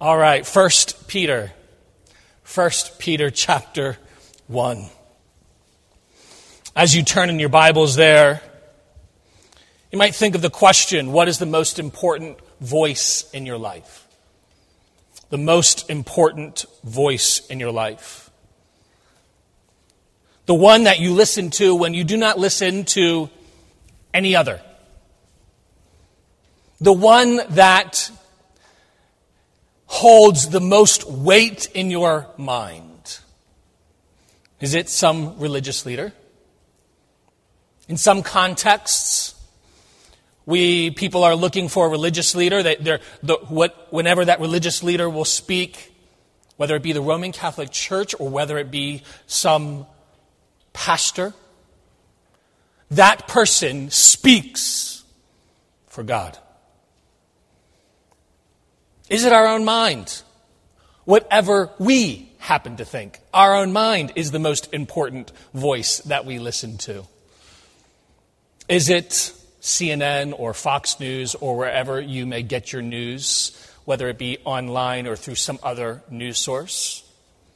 All right, 1 Peter chapter 1. As you turn in your Bibles there, you might think of the question, what is the most important voice in your life? The most important voice in your life. The one that you listen to when you do not listen to any other. The one that holds the most weight in your mind. Is it some religious leader? In some contexts, people are looking for a religious leader. Whenever that religious leader will speak, whether it be the Roman Catholic Church or whether it be some pastor, that person speaks for God. Is it our own mind? Whatever we happen to think, our own mind is the most important voice that we listen to. Is it CNN or Fox News or wherever you may get your news, whether it be online or through some other news source?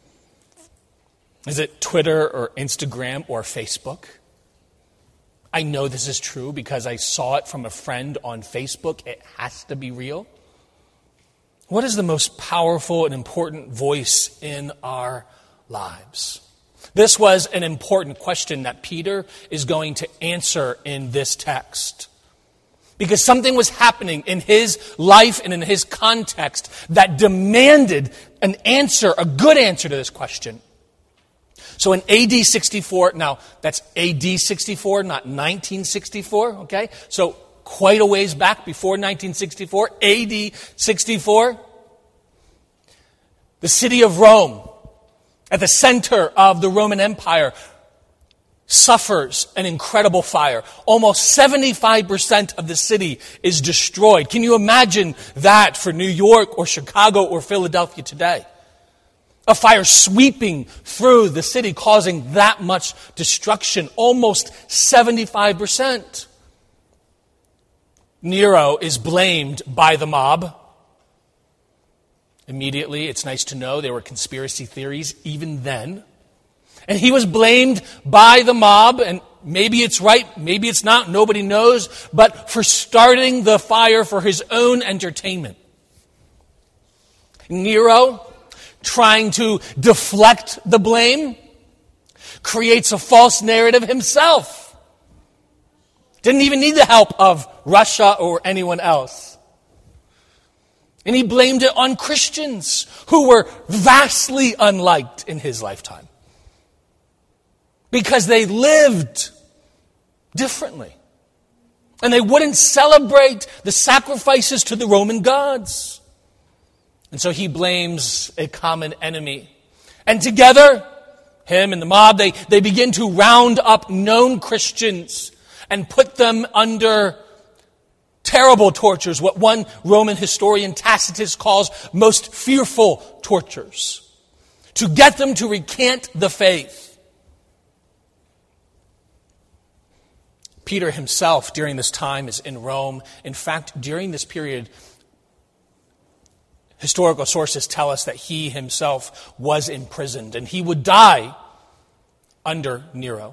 Is it Twitter or Instagram or Facebook? I know this is true because I saw it from a friend on Facebook. It has to be real. What is the most powerful and important voice in our lives? This was an important question that Peter is going to answer in this text. Because something was happening in his life and in his context that demanded an answer, a good answer to this question. So in AD 64, now that's AD 64, not 1964, okay? So quite a ways back before 1964, AD 64, the city of Rome, at the center of the Roman Empire, suffers an incredible fire. Almost 75% of the city is destroyed. Can you imagine that for New York or Chicago or Philadelphia today? A fire sweeping through the city, causing that much destruction, almost 75%. Nero is blamed by the mob. Immediately, it's nice to know there were conspiracy theories even then. And he was blamed by the mob, and maybe it's right, maybe it's not, nobody knows, but for starting the fire for his own entertainment. Nero, trying to deflect the blame, creates a false narrative himself. Didn't even need the help of Russia or anyone else. And he blamed it on Christians who were vastly unliked in his lifetime. Because they lived differently. And they wouldn't celebrate the sacrifices to the Roman gods. And so he blames a common enemy. And together, him and the mob, they begin to round up known Christians and put them under terrible tortures, what one Roman historian, Tacitus, calls most fearful tortures, to get them to recant the faith. Peter himself, during this time, is in Rome. In fact, during this period, historical sources tell us that he himself was imprisoned, and he would die under Nero.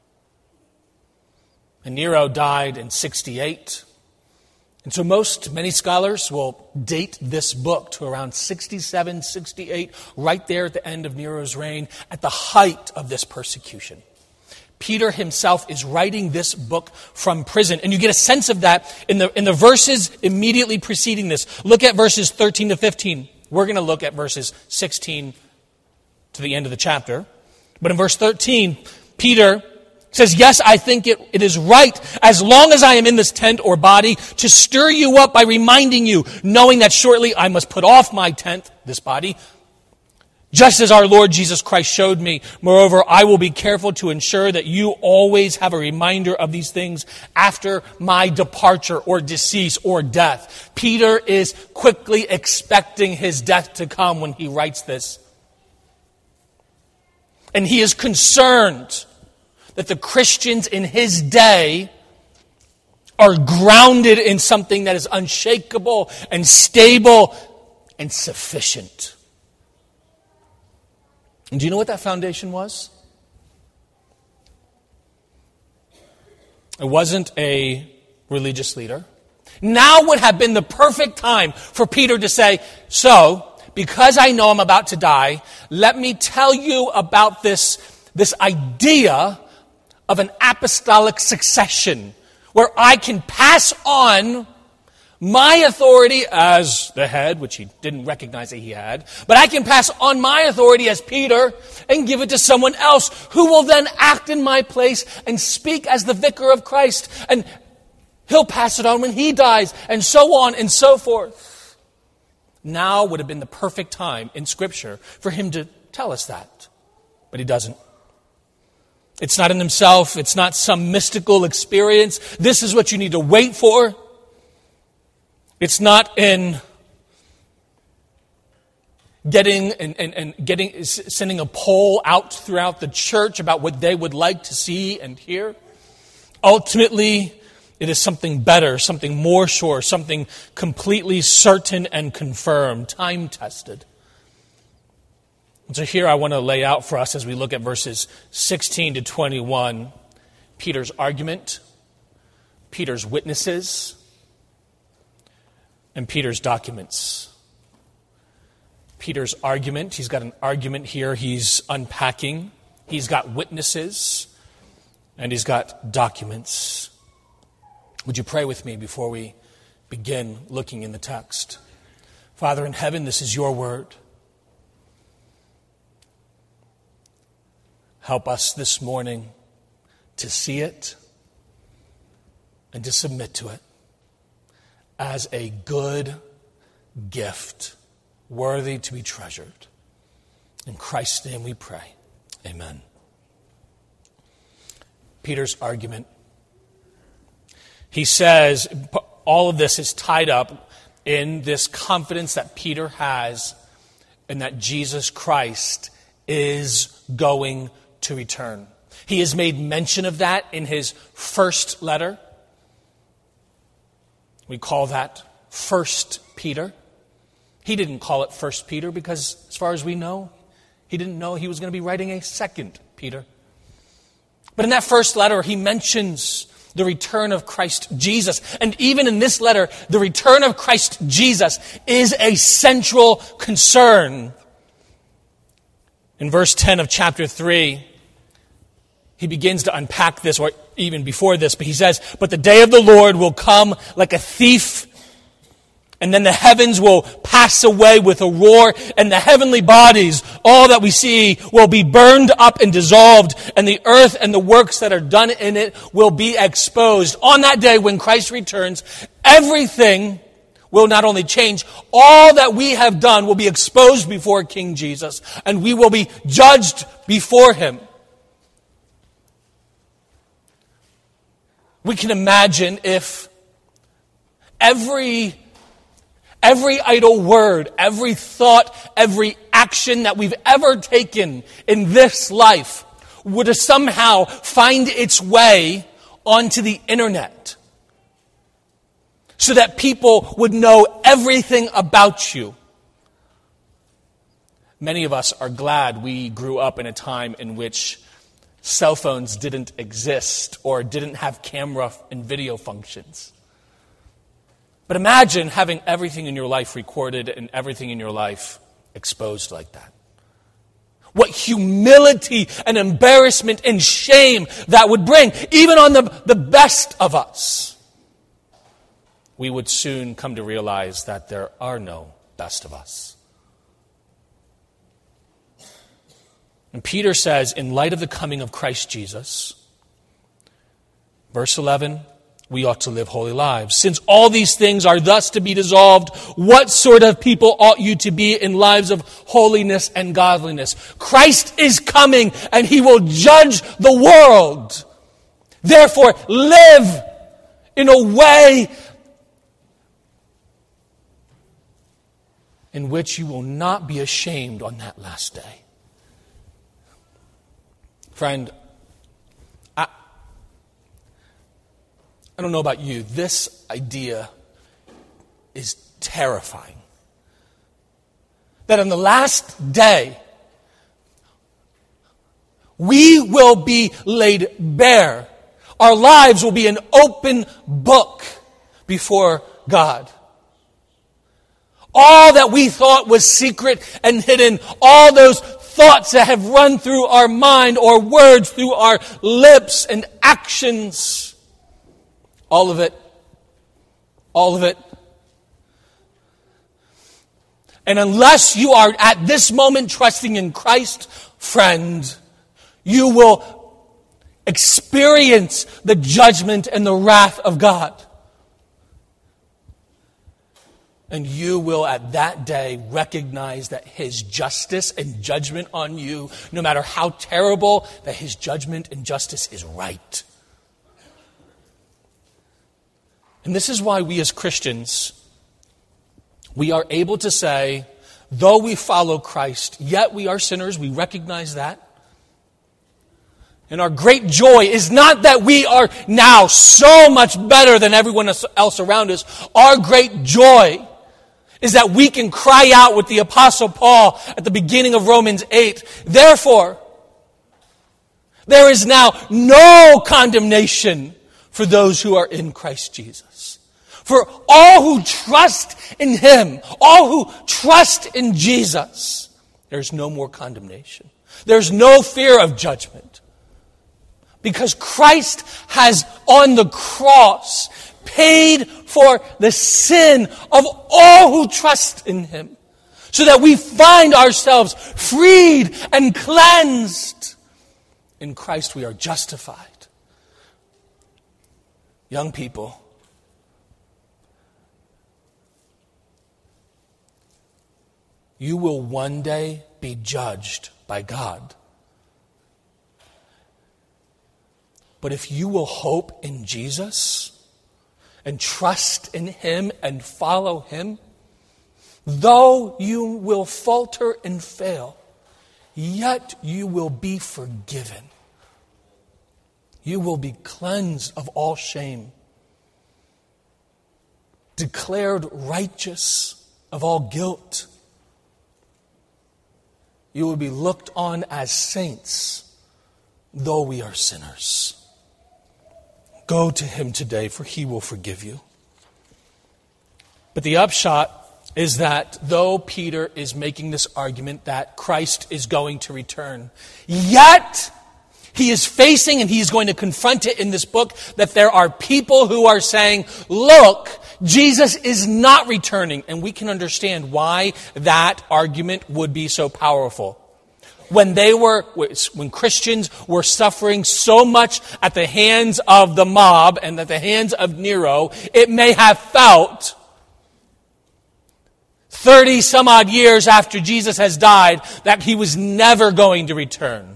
And Nero died in 68. And so many scholars will date this book to around 67, 68, right there at the end of Nero's reign, at the height of this persecution. Peter himself is writing this book from prison. And you get a sense of that in the verses immediately preceding this. Look at verses 13 to 15. We're going to look at verses 16 to the end of the chapter. But in verse 13, Peter says, yes, I think it is right, as long as I am in this tent or body, to stir you up by reminding you, knowing that shortly I must put off my tent, this body, just as our Lord Jesus Christ showed me. Moreover, I will be careful to ensure that you always have a reminder of these things after my departure or decease or death. Peter is quickly expecting his death to come when he writes this. And he is concerned that the Christians in his day are grounded in something that is unshakable and stable and sufficient. And do you know what that foundation was? It wasn't a religious leader. Now would have been the perfect time for Peter to say, so, because I know I'm about to die, let me tell you about this idea of an apostolic succession where I can pass on my authority as the head, which he didn't recognize that he had, but I can pass on my authority as Peter and give it to someone else who will then act in my place and speak as the vicar of Christ, and he'll pass it on when he dies, and so on and so forth. Now would have been the perfect time in Scripture for him to tell us that, but he doesn't. It's not in himself. It's not some mystical experience. This is what you need to wait for. It's not in sending a poll out throughout the church about what they would like to see and hear. Ultimately, it is something better, something more sure, something completely certain and confirmed, time-tested. And so here I want to lay out for us as we look at verses 16 to 21, Peter's argument, Peter's witnesses, and Peter's documents. Peter's argument, he's got an argument here he's unpacking. He's got witnesses, and he's got documents. Would you pray with me before we begin looking in the text? Father in heaven, this is your word. Help us this morning to see it and to submit to it as a good gift, worthy to be treasured. In Christ's name we pray. Amen. Peter's argument. He says all of this is tied up in this confidence that Peter has and that Jesus Christ is going to return. He has made mention of that in his first letter. We call that 1 Peter. He didn't call it 1 Peter because, as far as we know, he didn't know he was going to be writing a 2 Peter. But in that first letter, he mentions the return of Christ Jesus. And even in this letter, the return of Christ Jesus is a central concern. In verse 10 of chapter 3, he begins to unpack this, or even before this, but he says, "But the day of the Lord will come like a thief, and then the heavens will pass away with a roar, and the heavenly bodies, all that we see, will be burned up and dissolved, and the earth and the works that are done in it will be exposed." On that day when Christ returns, everything will not only change, all that we have done will be exposed before King Jesus, and we will be judged before him. We can imagine if every idle word, every thought, every action that we've ever taken in this life would somehow find its way onto the internet so that people would know everything about you. Many of us are glad we grew up in a time in which cell phones didn't exist or didn't have camera and video functions. But imagine having everything in your life recorded and everything in your life exposed like that. What humility and embarrassment and shame that would bring, even on the best of us. We would soon come to realize that there are no best of us. And Peter says, in light of the coming of Christ Jesus, verse 11, we ought to live holy lives. Since all these things are thus to be dissolved, what sort of people ought you to be in lives of holiness and godliness? Christ is coming and he will judge the world. Therefore, live in a way in which you will not be ashamed on that last day. Friend, I don't know about you. This idea is terrifying. that on the last day, we will be laid bare. Our lives will be an open book before God. All that we thought was secret and hidden, all those thoughts that have run through our mind or words through our lips and actions, all of it. And unless you are at this moment trusting in Christ, friend, you will experience the judgment and the wrath of God. And you will at that day recognize that His justice and judgment on you, no matter how terrible, that His judgment and justice is right. And this is why we as Christians, we are able to say, though we follow Christ, yet we are sinners, we recognize that. And our great joy is not that we are now so much better than everyone else around us. Our great joy is that we can cry out with the Apostle Paul at the beginning of Romans 8. Therefore, there is now no condemnation for those who are in Christ Jesus. For all who trust in Him, all who trust in Jesus, there's no more condemnation. There's no fear of judgment. Because Christ has on the cross paid for the sin of all who trust in Him, so that we find ourselves freed and cleansed. In Christ we are justified. Young people, you will one day be judged by God. But if you will hope in Jesus and trust in Him and follow Him, though you will falter and fail, yet you will be forgiven. You will be cleansed of all shame, declared righteous of all guilt. You will be looked on as saints, though we are sinners. Go to Him today, for He will forgive you. But the upshot is that though Peter is making this argument that Christ is going to return, yet he is facing, and he is going to confront it in this book, that there are people who are saying, look, Jesus is not returning. And we can understand why that argument would be so powerful. When Christians were suffering so much at the hands of the mob and at the hands of Nero, it may have felt 30 some odd years after Jesus has died that He was never going to return.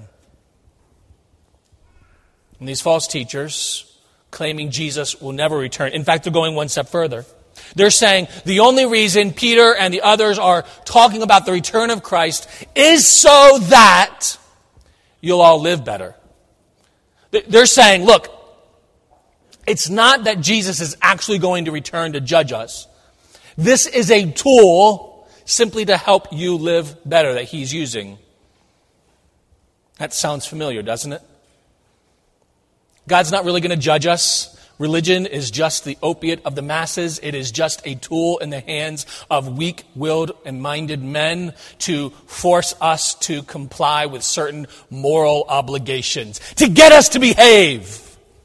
And these false teachers claiming Jesus will never return. In fact, they're going one step further. They're saying the only reason Peter and the others are talking about the return of Christ is so that you'll all live better. They're saying, look, it's not that Jesus is actually going to return to judge us. This is a tool simply to help you live better that He's using. That sounds familiar, doesn't it? God's not really going to judge us. Religion is just the opiate of the masses. It is just a tool in the hands of weak-willed and minded men to force us to comply with certain moral obligations, to get us to behave.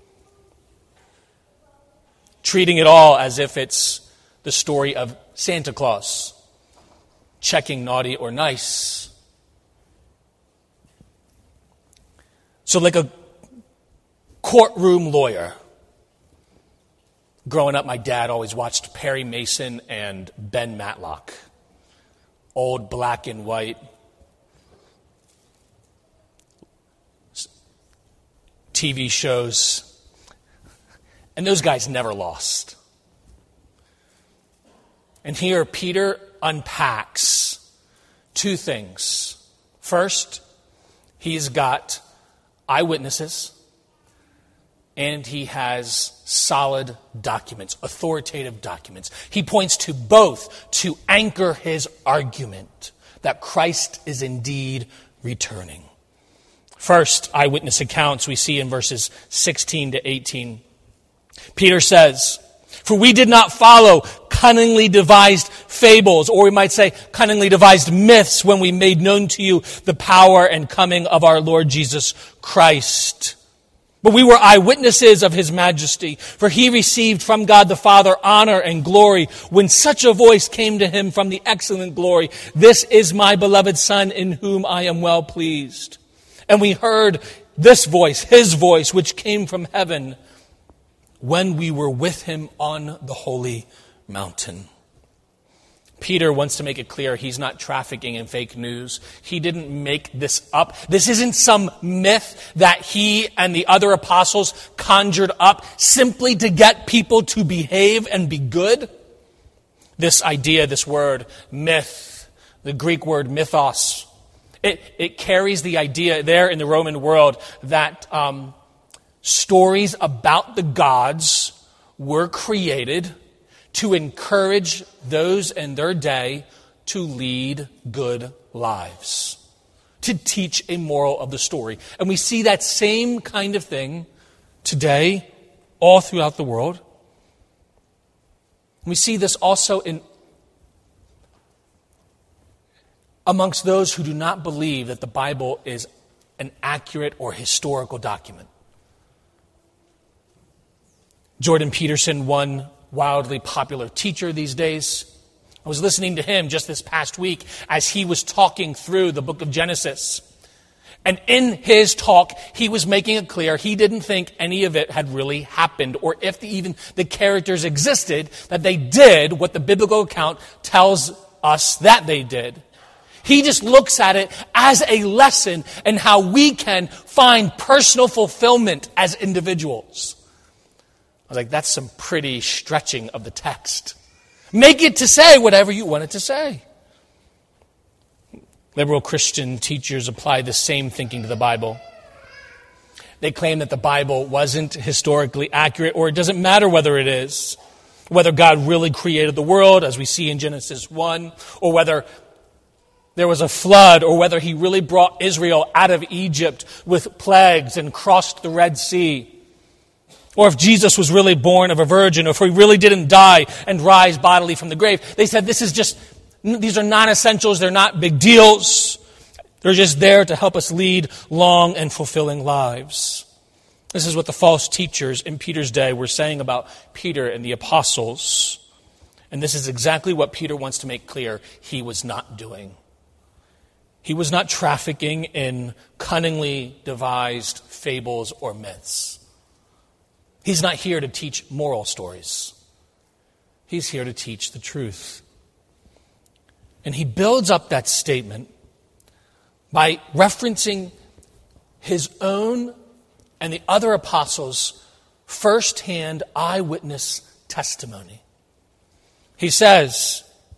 Treating it all as if it's the story of Santa Claus, checking naughty or nice. So like a courtroom lawyer. Growing up, my dad always watched Perry Mason and Ben Matlock. Old black and white TV shows. And those guys never lost. And here Peter unpacks two things. First, he's got eyewitnesses. And he has solid documents, authoritative documents. He points to both to anchor his argument. that Christ is indeed returning. First, eyewitness accounts we see in verses 16 to 18. Peter says, "For we did not follow cunningly devised fables," or we might say cunningly devised myths, "when we made known to you the power and coming of our Lord Jesus Christ. But we were eyewitnesses of his majesty, for he received from God the Father honor and glory when such a voice came to him from the excellent glory, 'This is my beloved Son in whom I am well pleased.' And we heard this voice, his voice, which came from heaven when we were with him on the holy mountain." Peter wants to make it clear he's not trafficking in fake news. He didn't make this up. This isn't some myth that he and the other apostles conjured up simply to get people to behave and be good. This idea, this word, myth, the Greek word mythos, it carries the idea there in the Roman world that stories about the gods were created to encourage those in their day to lead good lives, to teach a moral of the story. And we see that same kind of thing today all throughout the world. We see this also amongst those who do not believe that the Bible is an accurate or historical document. Jordan Peterson, one wildly popular teacher these days, I was listening to him just this past week as he was talking through the book of Genesis. And in his talk, he was making it clear he didn't think any of it had really happened, or if even the characters existed, that they did what the biblical account tells us that they did. He just looks at it as a lesson in how we can find personal fulfillment as individuals. I was like, that's some pretty stretching of the text. Make it to say whatever you want it to say. Liberal Christian teachers apply the same thinking to the Bible. They claim that the Bible wasn't historically accurate, or it doesn't matter whether it is. Whether God really created the world, as we see in Genesis 1, or whether there was a flood, or whether he really brought Israel out of Egypt with plagues and crossed the Red Sea. Or if Jesus was really born of a virgin, or if he really didn't die and rise bodily from the grave. They said these are non-essentials, they're not big deals. They're just there to help us lead long and fulfilling lives. This is what the false teachers in Peter's day were saying about Peter and the apostles. And this is exactly what Peter wants to make clear he was not doing. He was not trafficking in cunningly devised fables or myths. He's not here to teach moral stories. He's here to teach the truth. And he builds up that statement by referencing his own and the other apostles' first-hand eyewitness testimony. He says,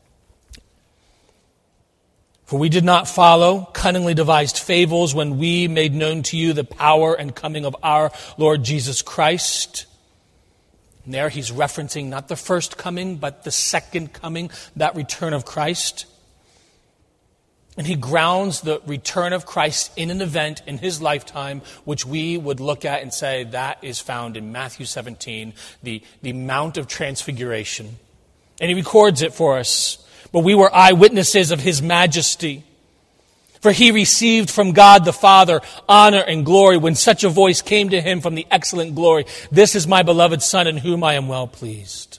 "For we did not follow cunningly devised fables when we made known to you the power and coming of our Lord Jesus Christ." And there he's referencing not the first coming, but the second coming, that return of Christ. And he grounds the return of Christ in an event in his lifetime, which we would look at and say that is found in Matthew 17, the Mount of Transfiguration. And he records it for us. "But we were eyewitnesses of his majesty. For he received from God the Father honor and glory when such a voice came to him from the excellent glory, 'This is my beloved Son in whom I am well pleased.'"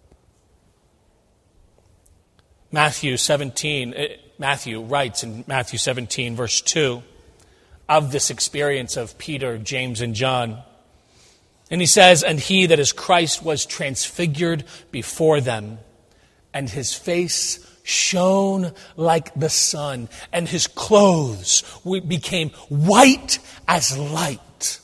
Matthew writes in Matthew 17, verse 2, of this experience of Peter, James, and John. And he says, "And he, that is Christ, was transfigured before them, and his face shone like the sun, and his clothes became white as light."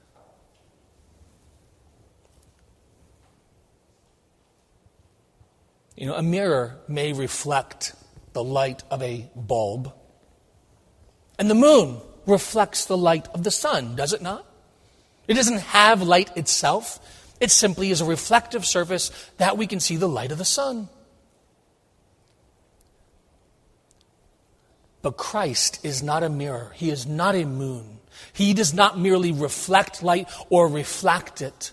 You know, a mirror may reflect the light of a bulb, and the moon reflects the light of the sun, does it not? It doesn't have light itself. It simply is a reflective surface that we can see the light of the sun. But Christ is not a mirror. He is not a moon. He does not merely reflect light or refract it.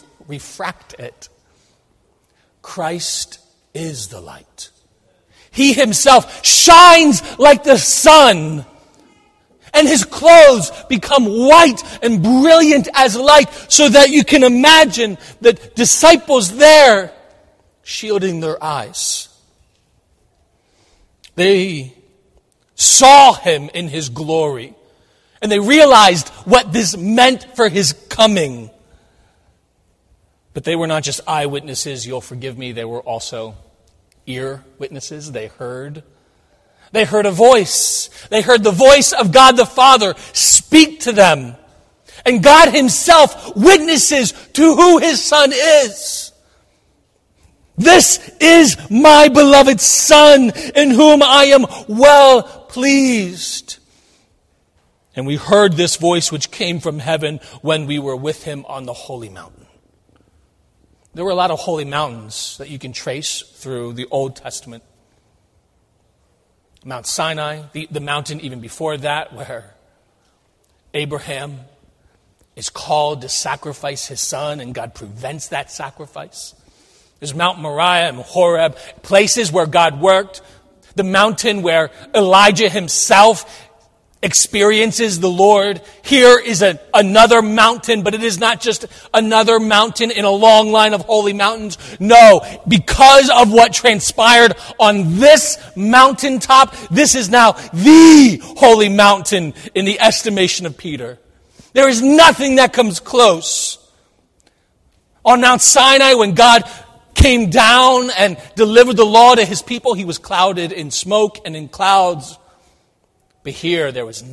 Christ is the light. He himself shines like the sun, and his clothes become white and brilliant as light, so that you can imagine the disciples there shielding their eyes. They saw him in his glory, and they realized what this meant for his coming. But they were not just eyewitnesses, you'll forgive me, they were also ear witnesses. They heard a voice. They heard the voice of God the Father speak to them. And God himself witnesses to who his Son is. This is my beloved Son, in whom I am well pleased. And we heard this voice which came from heaven when we were with him on the holy mountain. There were a lot of holy mountains that you can trace through the Old Testament. Mount Sinai, the mountain even before that, where Abraham is called to sacrifice his son, and God prevents that sacrifice. There's Mount Moriah and Horeb, places where God worked. The mountain where Elijah himself experiences the Lord. Here is another mountain, but it is not just another mountain in a long line of holy mountains. No, because of what transpired on this mountaintop, this is now the holy mountain in the estimation of Peter. There is nothing that comes close. On Mount Sinai, when God came down and delivered the law to his people, he was clouded in smoke and in clouds. But here there was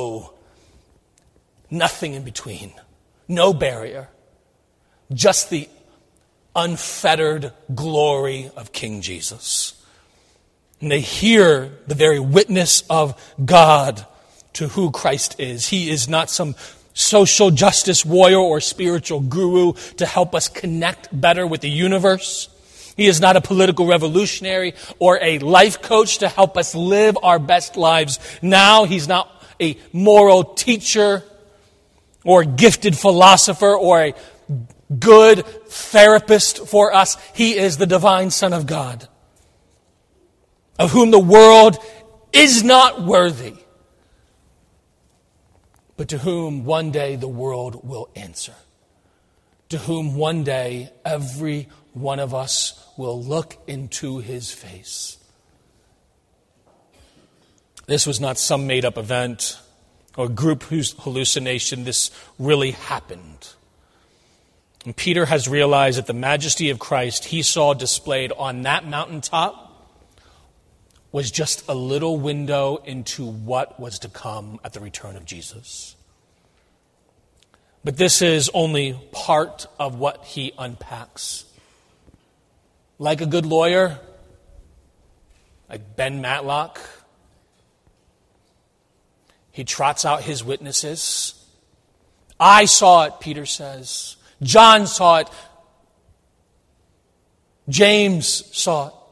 nothing in between, no barrier, just the unfettered glory of King Jesus. And they hear the very witness of God to who Christ is. He is not some social justice warrior or spiritual guru to help us connect better with the universe. He is not a political revolutionary or a life coach to help us live our best lives now. He's not a moral teacher or a gifted philosopher or a good therapist for us. He is the divine Son of God, of whom the world is not worthy, but to whom one day the world will answer, to whom one day every one of us will look into his face. This was not some made-up event or group hallucination. This really happened. And Peter has realized that the majesty of Christ he saw displayed on that mountaintop was just a little window into what was to come at the return of Jesus. But this is only part of what he unpacks. Like a good lawyer, like Ben Matlock, he trots out his witnesses. I saw it, Peter says. John saw it. James saw it.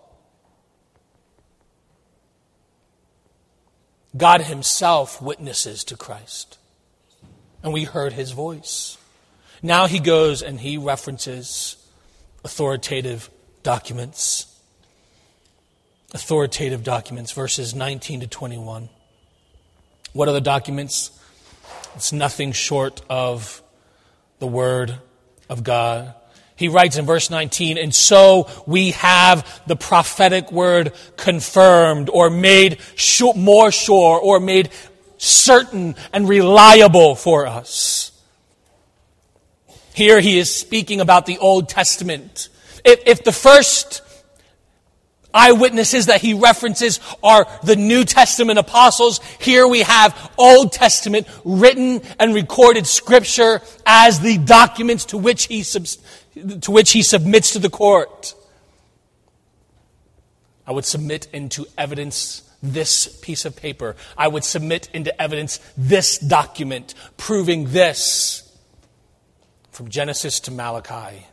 God himself witnesses to Christ. And we heard his voice. Now he goes and he references authoritative documents. Authoritative documents, verses 19 to 21. What are the documents? It's nothing short of the Word of God. He writes in verse 19, and so we have the prophetic word confirmed or made more sure or made certain and reliable for us. Here he is speaking about the Old Testament. If the first eyewitnesses that he references are the New Testament apostles, here we have Old Testament written and recorded scripture as the documents to which he submits to the court. I would submit into evidence this piece of paper. I would submit into evidence this document proving this from Genesis to Malachi.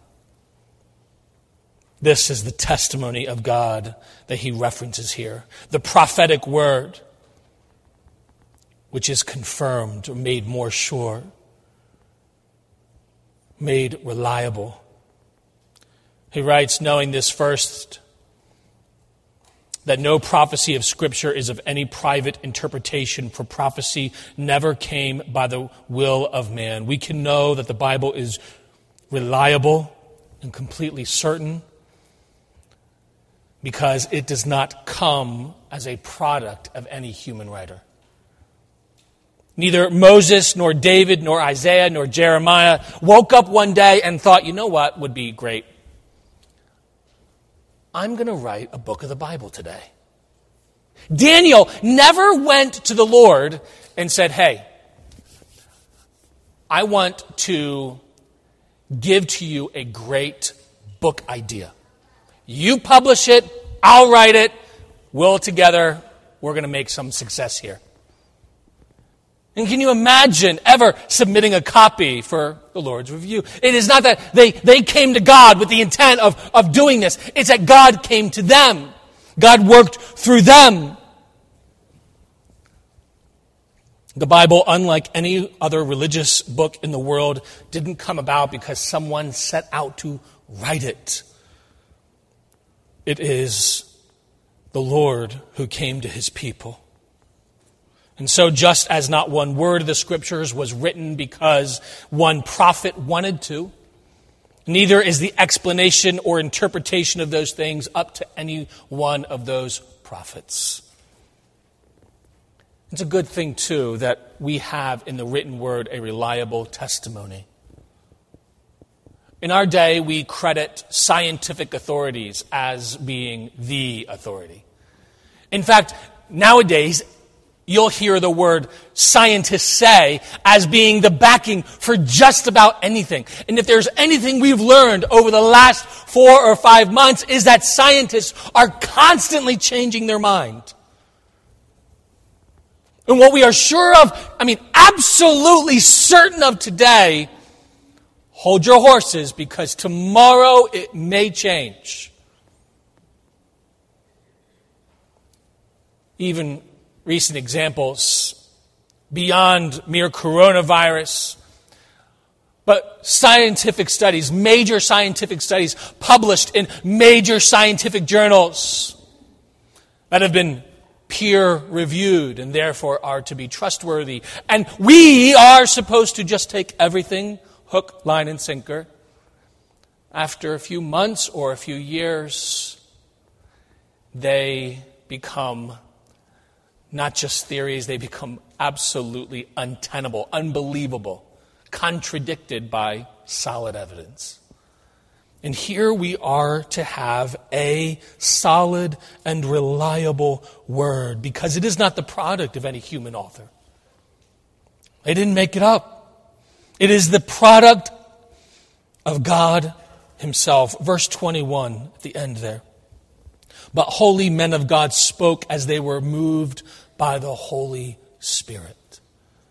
This is the testimony of God that he references here. The prophetic word. which is confirmed or made more sure, made reliable. He writes, knowing this first, that no prophecy of Scripture is of any private interpretation, for prophecy never came by the will of man. We can know that the Bible is reliable and completely certain because it does not come as a product of any human writer. Neither Moses, nor David, nor Isaiah, nor Jeremiah woke up one day and thought, you know what would be great? I'm going to write a book of the Bible today. Daniel never went to the Lord and said, hey, I want to give to you a great book idea. You publish it, I'll write it, we're going to make some success here. And can you imagine ever submitting a copy for the Lord's review? It is not that they came to God with the intent of doing this. It's that God came to them. God worked through them. The Bible, unlike any other religious book in the world, didn't come about because someone set out to write it. It is the Lord who came to his people. And so just as not one word of the Scriptures was written because one prophet wanted to, neither is the explanation or interpretation of those things up to any one of those prophets. It's a good thing, too, that we have in the written word a reliable testimony. In our day, we credit scientific authorities as being the authority. In fact, nowadays, you'll hear the word scientists say as being the backing for just about anything. And if there's anything we've learned over the last 4 or 5 months is that scientists are constantly changing their mind. And what we are sure of, absolutely certain of today, hold your horses because tomorrow it may change. Even recent examples beyond mere coronavirus, but scientific studies, major scientific studies published in major scientific journals that have been peer-reviewed and therefore are to be trustworthy. And we are supposed to just take everything hook, line, and sinker. After a few months or a few years, they become not just theories, they become absolutely untenable, unbelievable, contradicted by solid evidence. And here we are to have a solid and reliable word because it is not the product of any human author. They didn't make it up. It is the product of God himself. Verse 21 at the end there. But holy men of God spoke as they were moved by the Holy Spirit.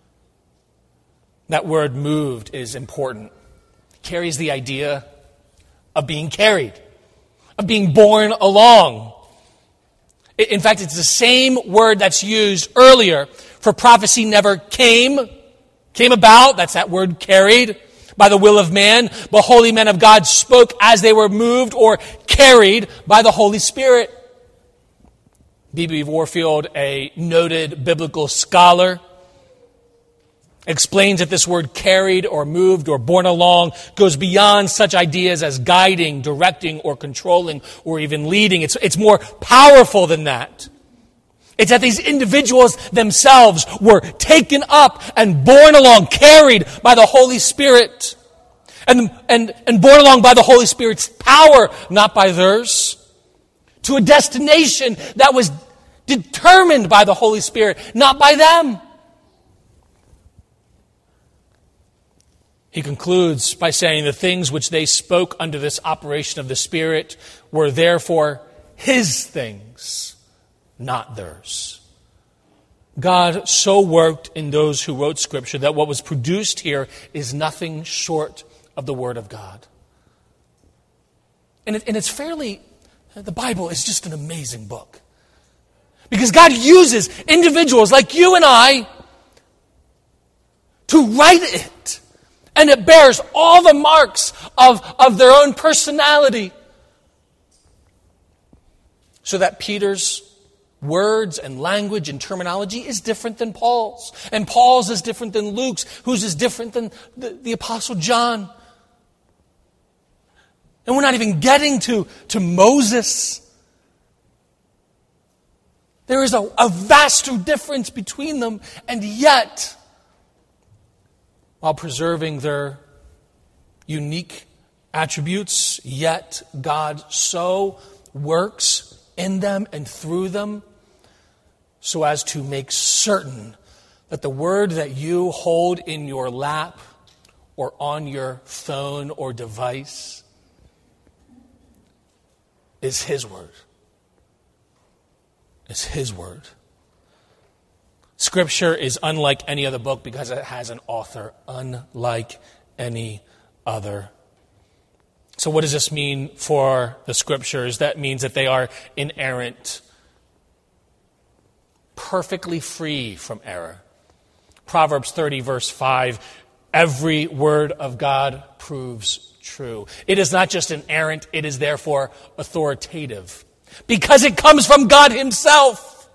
That word moved is important. It carries the idea of being carried, of being borne along. In fact, it's the same word that's used earlier for prophecy never came about. That's that word carried by the will of man. But holy men of God spoke as they were moved or carried by the Holy Spirit. B.B. Warfield, a noted biblical scholar, explains that this word carried or moved or borne along goes beyond such ideas as guiding, directing, or controlling, or even leading. It's more powerful than that. It's that these individuals themselves were taken up and borne along, carried by the Holy Spirit, and borne along by the Holy Spirit's power, not by theirs, to a destination that was determined by the Holy Spirit, not by them. He concludes by saying the things which they spoke under this operation of the Spirit were therefore his things, not theirs. God so worked in those who wrote Scripture that what was produced here is nothing short of the Word of God. And it's fairly, the Bible is just an amazing book. Because God uses individuals like you and I to write it. And it bears all the marks of their own personality. So that Peter's words and language and terminology is different than Paul's. And Paul's is different than Luke's, whose is different than the Apostle John. And we're not even getting to Moses. There is a vaster difference between them, and yet, while preserving their unique attributes, yet God so works in them and through them so as to make certain that the word that you hold in your lap or on your phone or device is His word. It's His word. Scripture is unlike any other book because it has an author unlike any other. So what does this mean for the Scriptures? That means that they are inerrant, perfectly free from error. Proverbs 30, verse 5, every word of God proves true. It is not just inerrant, it is therefore authoritative, because it comes from God Himself.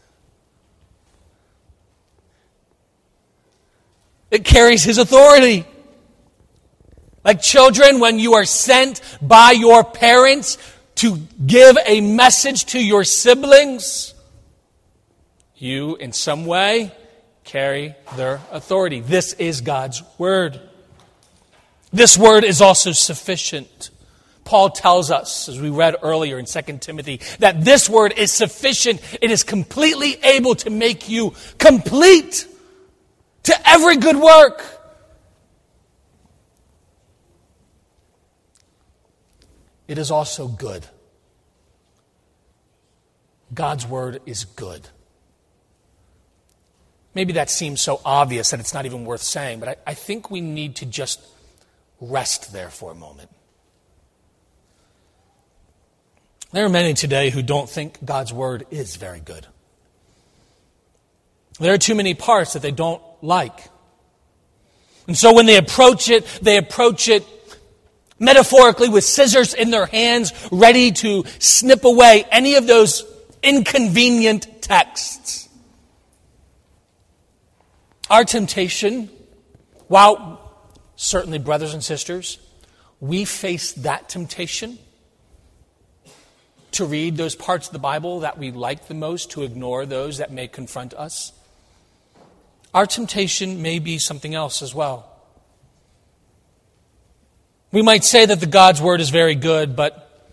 It carries His authority. Like children, when you are sent by your parents to give a message to your siblings, you, in some way, carry their authority. This is God's word. This word is also sufficient. Paul tells us, as we read earlier in 2 Timothy, that this word is sufficient. It is completely able to make you complete to every good work. It is also good. God's word is good. Maybe that seems so obvious that it's not even worth saying, but I think we need to just rest there for a moment. There are many today who don't think God's word is very good. There are too many parts that they don't like. And so when they approach it metaphorically with scissors in their hands, ready to snip away any of those inconvenient texts. Our temptation, while certainly brothers and sisters, we face that temptation to read those parts of the Bible that we like the most, to ignore those that may confront us. Our temptation may be something else as well. We might say that the God's word is very good, but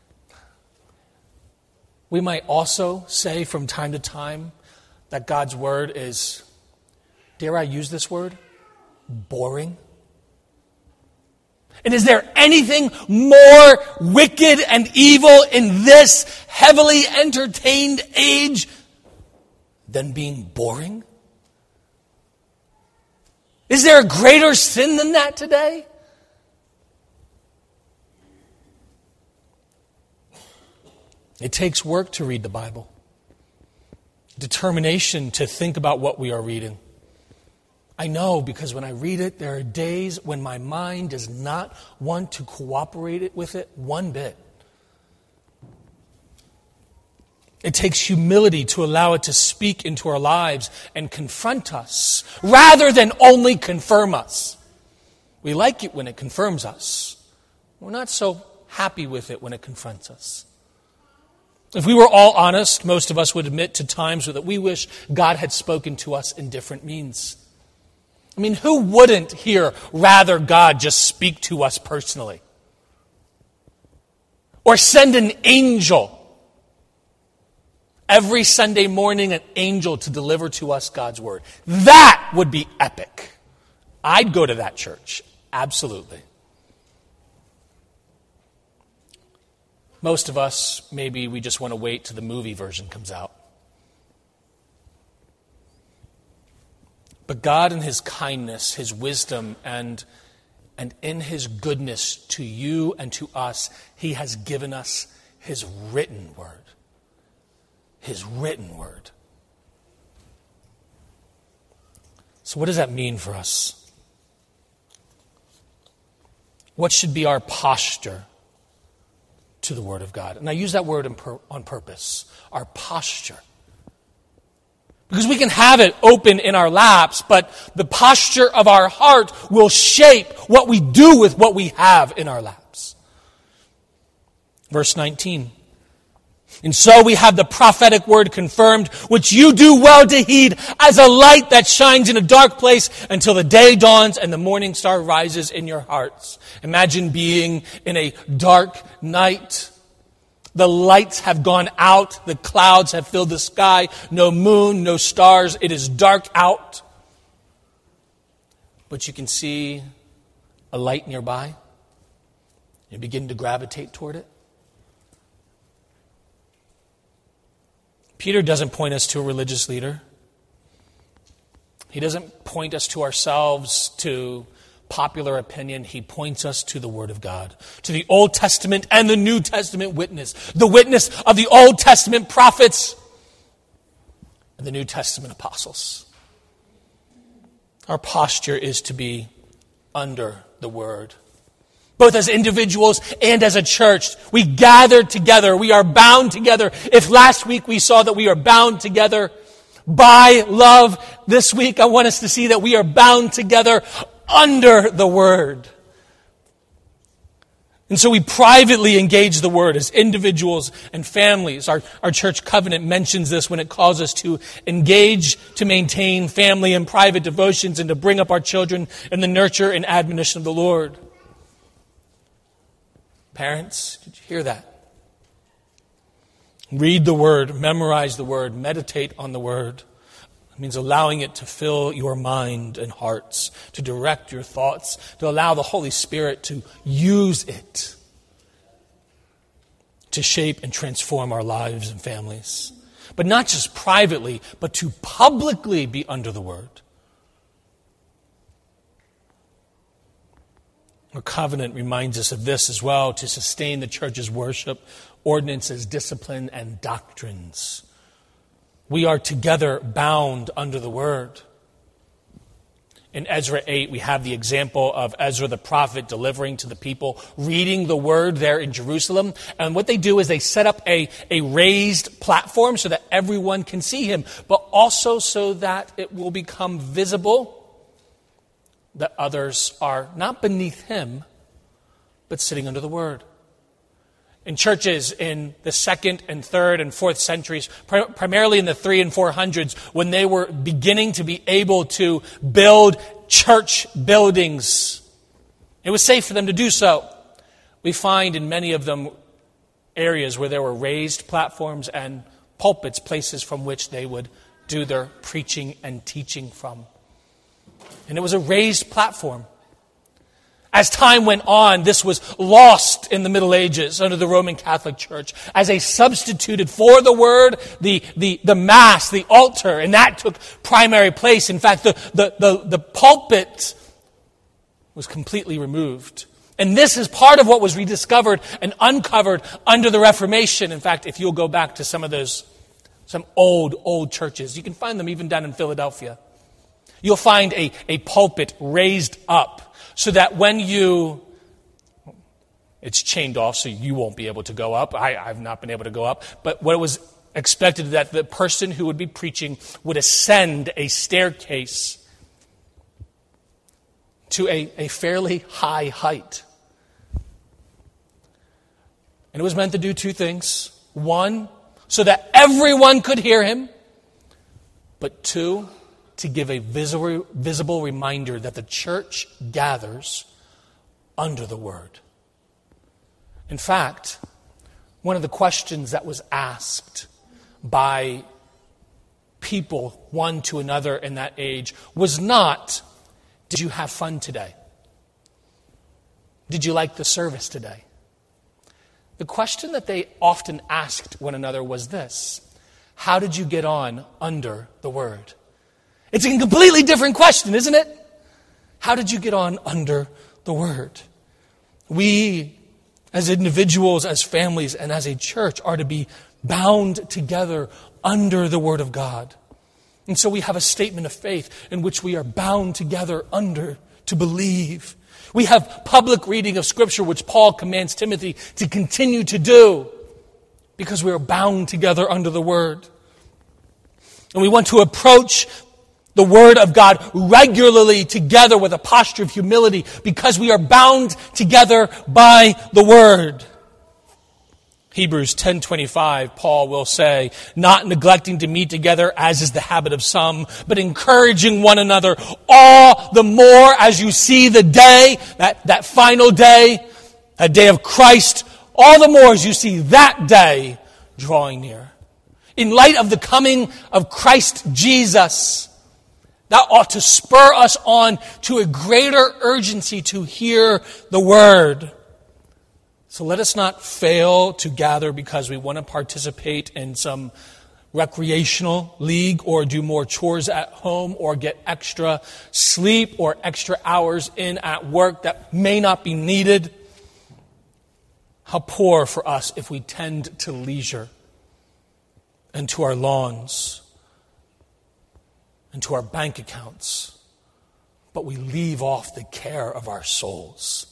we might also say from time to time that God's word is, dare I use this word, boring. And is there anything more wicked and evil in this heavily entertained age than being boring? Is there a greater sin than that today? It takes work to read the Bible. Determination to think about what we are reading. I know, because when I read it, there are days when my mind does not want to cooperate with it one bit. It takes humility to allow it to speak into our lives and confront us, rather than only confirm us. We like it when it confirms us. We're not so happy with it when it confronts us. If we were all honest, most of us would admit to times that we wish God had spoken to us in different means. I mean, who wouldn't hear rather God just speak to us personally? Or send an angel. Every Sunday morning, an angel to deliver to us God's word. That would be epic. I'd go to that church. Absolutely. Most of us, maybe we just want to wait till the movie version comes out. But God in His kindness, His wisdom, and in His goodness to you and to us, He has given us His written word. His written word. So what does that mean for us? What should be our posture to the Word of God? And I use that word on purpose, our posture. Because we can have it open in our laps, but the posture of our heart will shape what we do with what we have in our laps. Verse 19. And so we have the prophetic word confirmed, which you do well to heed as a light that shines in a dark place until the day dawns and the morning star rises in your hearts. Imagine being in a dark night. The lights have gone out. The clouds have filled the sky. No moon, no stars. It is dark out. But you can see a light nearby. You begin to gravitate toward it. Peter doesn't point us to a religious leader. He doesn't point us to ourselves, to popular opinion. He points us to the Word of God, to the Old Testament and the New Testament witness, the witness of the Old Testament prophets and the New Testament apostles. Our posture is to be under the Word. Both as individuals and as a church, we gather together. We are bound together. If last week we saw that we are bound together by love, this week I want us to see that we are bound together under the Word. And so we privately engage the Word as individuals and families. Our church covenant mentions this when it calls us to engage, to maintain family and private devotions, and to bring up our children in the nurture and admonition of the Lord. Parents, did you hear that? Read the Word, memorize the Word, meditate on the Word. It means allowing it to fill your mind and hearts, to direct your thoughts, to allow the Holy Spirit to use it to shape and transform our lives and families. But not just privately, but to publicly be under the Word. Our covenant reminds us of this as well, to sustain the church's worship, ordinances, discipline, and doctrines. We are together bound under the Word. In Ezra 8, we have the example of Ezra the prophet delivering to the people, reading the Word there in Jerusalem. And what they do is they set up a raised platform so that everyone can see him, but also so that it will become visible that others are not beneath him, but sitting under the Word. In churches in the 2nd and 3rd and 4th centuries, primarily in the 300s and 400s, when they were beginning to be able to build church buildings, it was safe for them to do so. We find in many of them areas where there were raised platforms and pulpits, places from which they would do their preaching and teaching from. And it was a raised platform. As time went on, this was lost in the Middle Ages under the Roman Catholic Church as a substituted for the Word, the Mass, the altar, and that took primary place. In fact, the pulpit was completely removed. And this is part of what was rediscovered and uncovered under the Reformation. In fact, if you'll go back to some old churches, you can find them even down in Philadelphia. You'll find a pulpit raised up so that it's chained off so you won't be able to go up. I've not been able to go up. But what it was expected that the person who would be preaching would ascend a staircase to a fairly high height. And it was meant to do two things. One, so that everyone could hear him. But two, to give a visible reminder that the church gathers under the Word. In fact, one of the questions that was asked by people, one to another in that age, was not, did you have fun today? Did you like the service today? The question that they often asked one another was this: how did you get on under the Word? It's a completely different question, isn't it? How did you get on under the Word? We, as individuals, as families, and as a church, are to be bound together under the Word of God. And so we have a statement of faith in which we are bound together under to believe. We have public reading of Scripture, which Paul commands Timothy to continue to do because we are bound together under the Word. And we want to approach the Word of God regularly together with a posture of humility because we are bound together by the Word. Hebrews 10:25, Paul will say, not neglecting to meet together as is the habit of some, but encouraging one another all the more as you see the day, that final day, that day of Christ, all the more as you see that day drawing near. In light of the coming of Christ Jesus, that ought to spur us on to a greater urgency to hear the Word. So let us not fail to gather because we want to participate in some recreational league or do more chores at home or get extra sleep or extra hours in at work that may not be needed. How poor for us if we tend to leisure and to our lawns and to our bank accounts, but we leave off the care of our souls.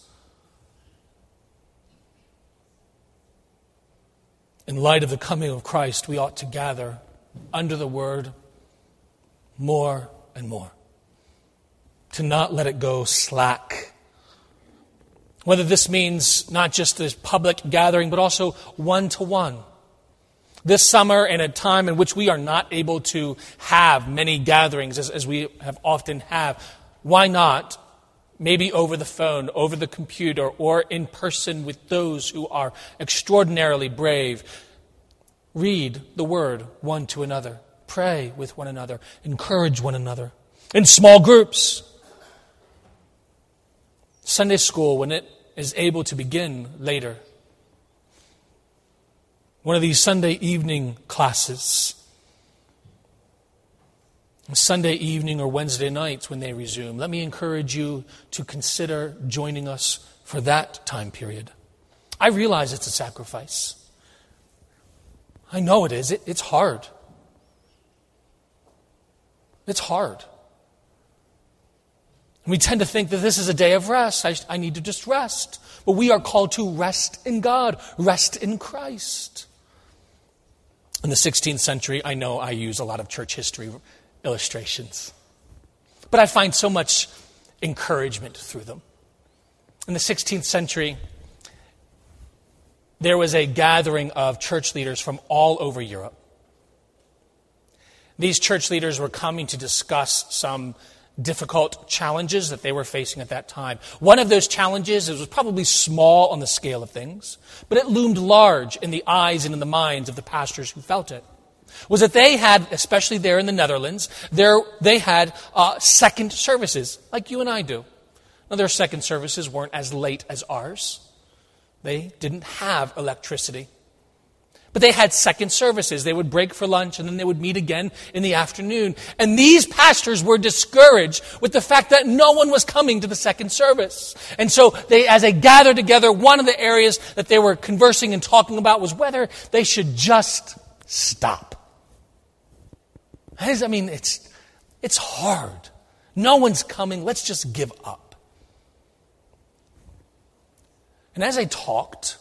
In light of the coming of Christ, we ought to gather under the Word more and more. To not let it go slack. Whether this means not just this public gathering, but also one-to-one. This summer, in a time in which we are not able to have many gatherings as we have often have, why not? Maybe over the phone, over the computer, or in person with those who are extraordinarily brave. Read the Word one to another. Pray with one another. Encourage one another. In small groups. Sunday school, when it is able to begin later. One of these Sunday evening classes. Sunday evening or Wednesday nights when they resume. Let me encourage you to consider joining us for that time period. I realize it's a sacrifice. I know it is. It's hard. It's hard. And we tend to think that this is a day of rest. I need to just rest. But we are called to rest in God, rest in Christ. In the 16th century, I know I use a lot of church history illustrations. But I find so much encouragement through them. In the 16th century, there was a gathering of church leaders from all over Europe. These church leaders were coming to discuss some difficult challenges that they were facing at that time. One of those challenges, it was probably small on the scale of things, but it loomed large in the eyes and in the minds of the pastors who felt it, was that they had, especially there in the Netherlands, they had second services, like you and I do. Now, their second services weren't as late as ours. They didn't have electricity. But they had second services. They would break for lunch and then they would meet again in the afternoon. And these pastors were discouraged with the fact that no one was coming to the second service. And so as they gathered together, one of the areas that they were conversing and talking about was whether they should just stop. I mean, it's hard. No one's coming. Let's just give up. And as I talked,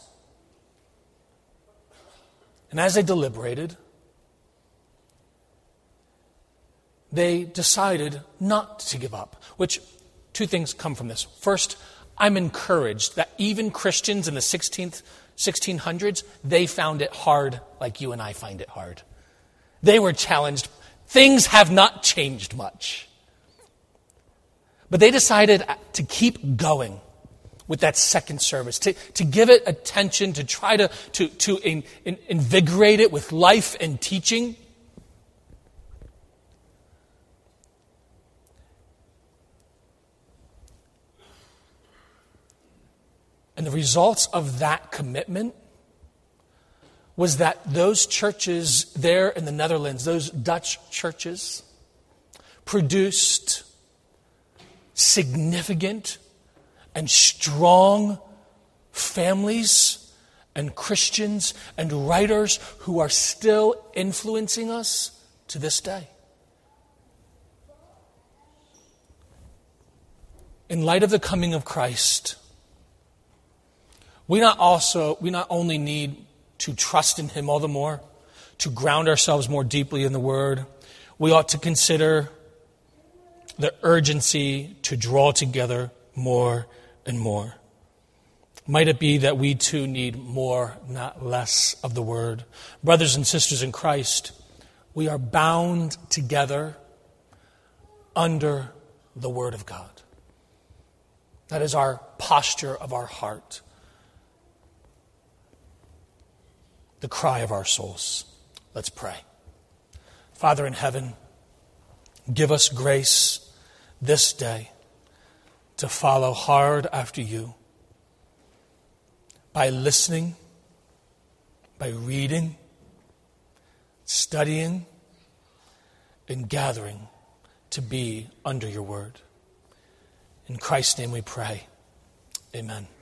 and as they deliberated, they decided not to give up, which two things come from this. First, I'm encouraged that even Christians in the 1600s, they found it hard like you and I find it hard. They were challenged. Things have not changed much. But they decided to keep going with that second service, to give it attention, to try to invigorate it with life and teaching. And the results of that commitment was that those churches there in the Netherlands, those Dutch churches, produced significant and strong families and Christians and writers who are still influencing us to this day. in light of the coming of Christ, we not only need to trust in him all the more, to ground ourselves more deeply in the Word, we ought to consider the urgency to draw together more and more. Might it be that we too need more, not less, of the Word? Brothers and sisters in Christ, we are bound together under the Word of God. That is our posture of our heart, the cry of our souls. Let's pray. Father in heaven, give us grace this day to follow hard after you by listening, by reading, studying, and gathering to be under your word. In Christ's name we pray. Amen.